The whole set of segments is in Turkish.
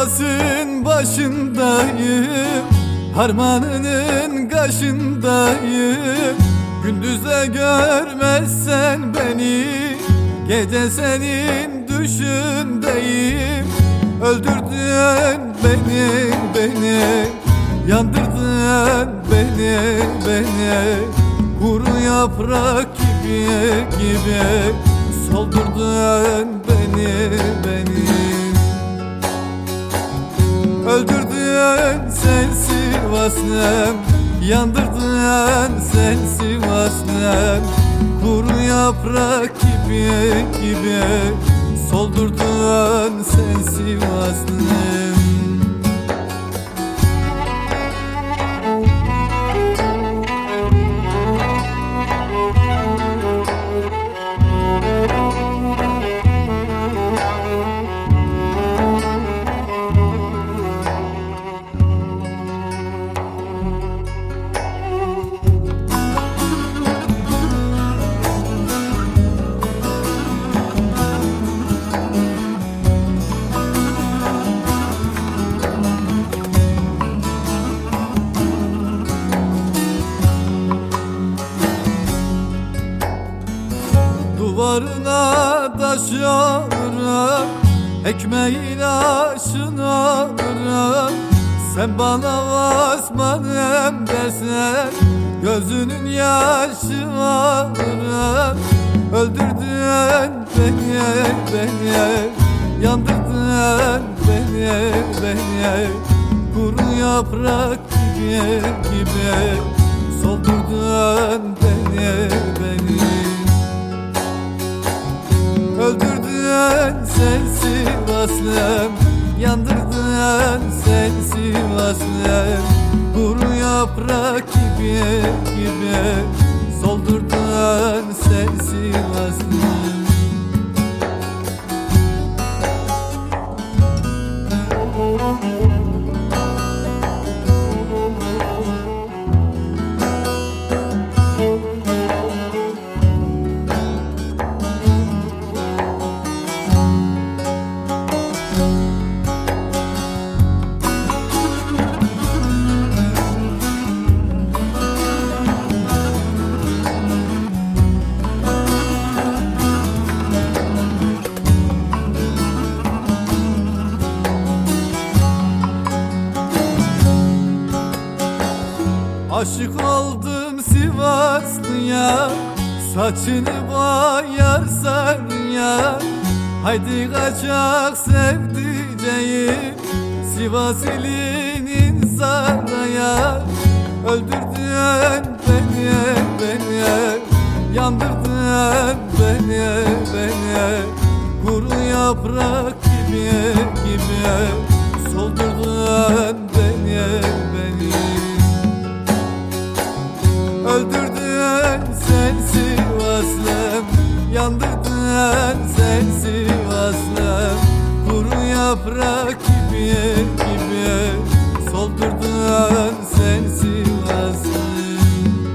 Sivas'ın başındayım, harmanının kaşındayım. Gündüzde görmezsen beni, gece senin düşündeyim. Öldürdün beni, yandırdın beni. Kuru yaprak gibi soldurdun beni. Öldürdün sen Sivaslım, yandırdın sen Sivaslım. Kuru yaprak gibi soldurdun sen Sivaslım. Duvarına taş alırım, ekmeğin aşını alırım. Sen bana vasmanım dersen, gözünün yaşı alırım. Öldürdün beni, yandırdın beni. Kuru yaprak gibi soldurdun beni. Öldürdün sen Sivaslım, yandırdın sen Sivaslım. Kuru yaprak gibi soldurdun sen Sivaslım. Aşık oldum Sivaslı'ya, saçını boyarsan ya. Haydi kaçak sevdiceğim, Sivas ilinin saraya. Öldürdün beni, yandırdın beni. Kuru yaprak gibi soldurdun beni. Öldürdün sen Sivaslım, yandırdın sen Sivaslım. Kuru yaprak gibi soldurdun sen Sivaslım.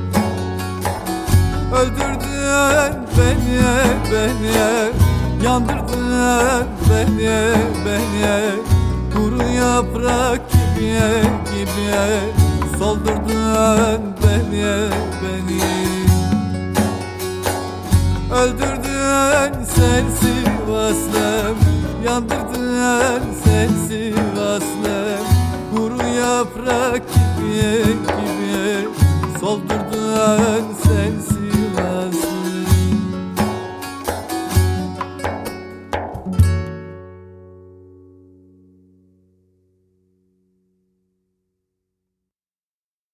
Öldürdün beni, yandırdın beni. Kuru yaprak gibi soldurdun beni. Öldürdün sen Sivaslım, yandırdın sen Sivaslım. Kuru yaprak gibi soldurdun